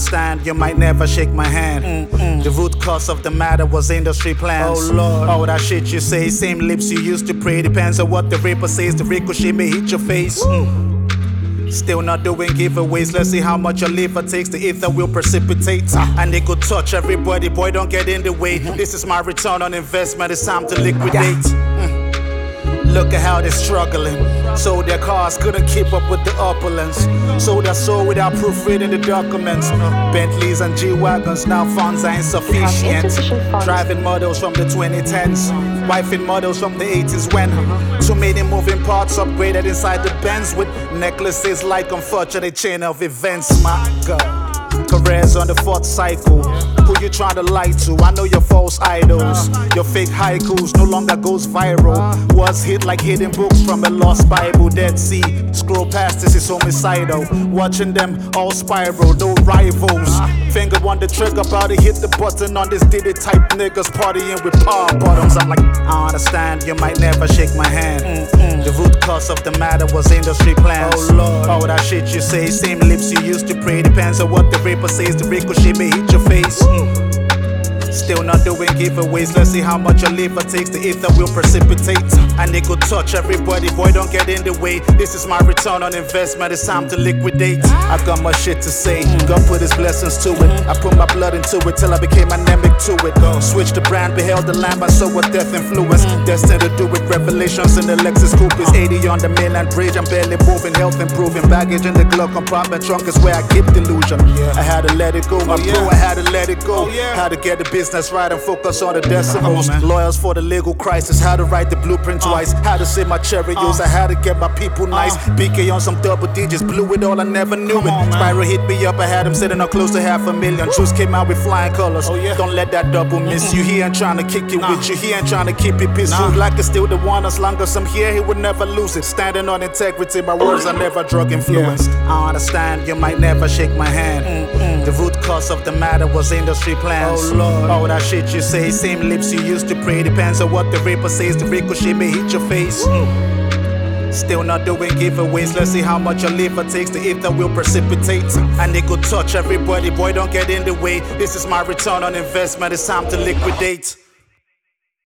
understand, you might never shake my hand. The root cause of the matter was industry plans. Oh Lord, all that shit you say, same lips you used to pray. Depends on what the rapper says, the ricochet may hit your face. Still not doing giveaways, let's see how much your liver takes. The ether will precipitate, and it could touch everybody, boy don't get in the way. This is my return on investment, it's time to liquidate. Look at how they're struggling. Sold their cars, couldn't keep up with the opulence. Sold their soul without proofreading the documents. Bentleys and G-Wagons, now funds are insufficient. Driving models from the 2010s, wifing models from the 80s when too many moving parts upgraded inside the Benz with necklaces like unfortunate chain of events. My God. Careers on the fourth cycle. Who you trying to lie to? I know your false idols. Your fake haikus no longer goes viral. Was hit like hidden books from a lost Bible. Dead Sea, scroll past this is homicidal. Watching them all spiral, no rivals. Finger on the trigger, about to hit the button on this Diddy type niggas partying with power bottoms. I'm like, I understand, you might never shake my hand. The root cause of the matter was industry plans. oh Lord, all that shit you say, same lips you used to pray. Depends on what the rapper says, the ricochet may hit your face. Still not doing giveaways, let's see how much your liver takes. The ether will precipitate, and it could touch everybody, boy don't get in the way. This is my return on investment, it's time to liquidate. I got my shit to say, God put his blessings to it. I put my blood into it till I became anemic to it. Switch the brand, beheld the lamb, I saw what death influence. Destined to do with revelations in the Lexus Coupe is 80 on the mainland bridge, I'm barely moving, health improving. Baggage in the glove compartment, trunk is where I keep delusion. I had to let it go, my bro, I had to let it go. Had to get the business right and focus on the decimals. Lawyers for the legal crisis, how to write the blueprint twice. How to say my Cheerios, I had to get my people nice. BK on some double digits, blew it all, I never knew it. Spiral hit me up, I had him sitting on close to 500,000. Juice came out with flying colors. Don't let that double miss you. He ain't trying to kick you with you, he ain't trying to keep it pissed. Like it's still the one, as long as I'm here, he would never lose it. Standing on integrity, my words are never drug influenced. I understand, you might never shake my hand. The root cause of the matter was industry plans. oh Lord, all that shit you say, same lips you used to pray. Depends on what the rapper says, the ricochet may hit your face. Still not doing giveaways, let's see how much your liver takes. The ether will precipitate, and it could touch everybody, boy don't get in the way. This is my return on investment, it's time to liquidate.